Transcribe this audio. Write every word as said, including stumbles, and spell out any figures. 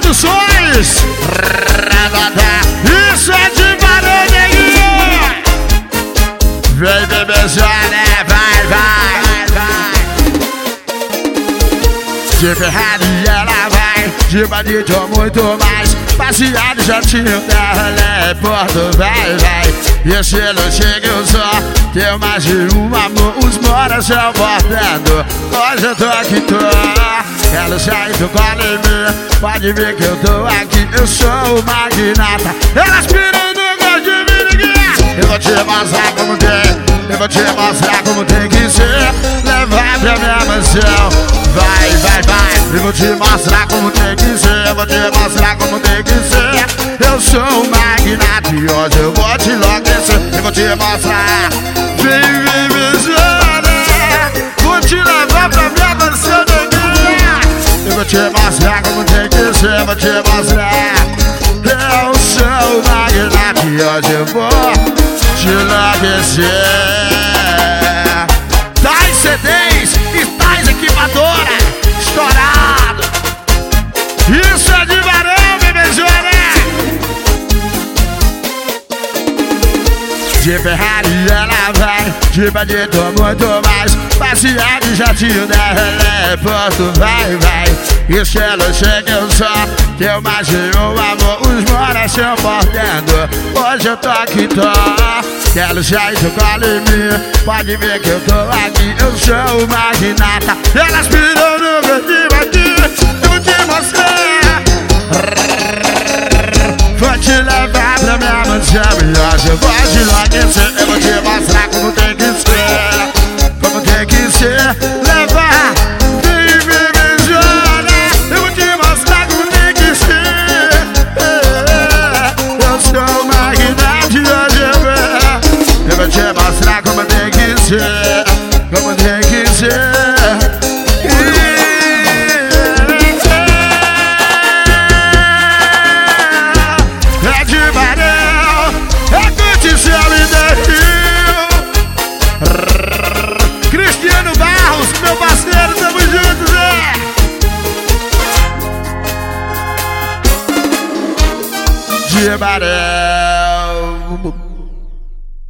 Produções. Isso é de Barão Neguinho. Vem bebezona, vai, vai, vai. De Ferrari ela vai, de bandido muito mais. Passeado jatinho da relé, Porto, vai, vai. E esse não chega eu só, tenho mais de um amor. Os moras estão bordando, hoje eu tô aqui, tô. Quero sair do colo em mim, pode ver que eu tô aqui. Eu sou o magnata, elas piram no gosto de miniguinha. Eu vou te mostrar como tem, eu vou te mostrar como tem que ser. Levar pra minha mansão, vai, vai, vai. Eu vou te mostrar como tem que ser, eu vou te mostrar como tem que ser. Eu sou o magnata e hoje eu vou te enlouquecer. Eu vou te mostrar, vem, vem, beijona. Vou te levar pra minha mansão, neguinha. Eu vou te mostrar como tem que ser, eu vou te mostrar. Eu sou o magnata e hoje eu vou te enlouquecer. Tais C Ds e tais equipadora, estourado. Isso é de Barão, bebezona. De Ferrari ela vai, de bandido muito mais. Passear de jatinho da relé, Porto, vai, vai. Isso ela chega eu só, tenho mais de um amor. Os moras estão bordando, hoje eu tô aqui, tô. Quero sair do colo em mim, pode ver que eu tô aqui. Eu sou o magnata, elas piram no verdinho aqui. Eu vou te mostrar, vou te levar pra minha mansão e hoje eu vou te enlouquecer. Eu vou te mostrar como tem que ser, como tem que ser. Levar, vem, vem, beijona. Eu vou te mostrar como tem que ser. Eu sou o magnata e hoje eu vou. Eu vou te mostrar como tem que ser, como tem que ser. É de Barão, é Curtição e Derril. Cristiano Barros, meu parceiro, tamo juntos, é. De Barão.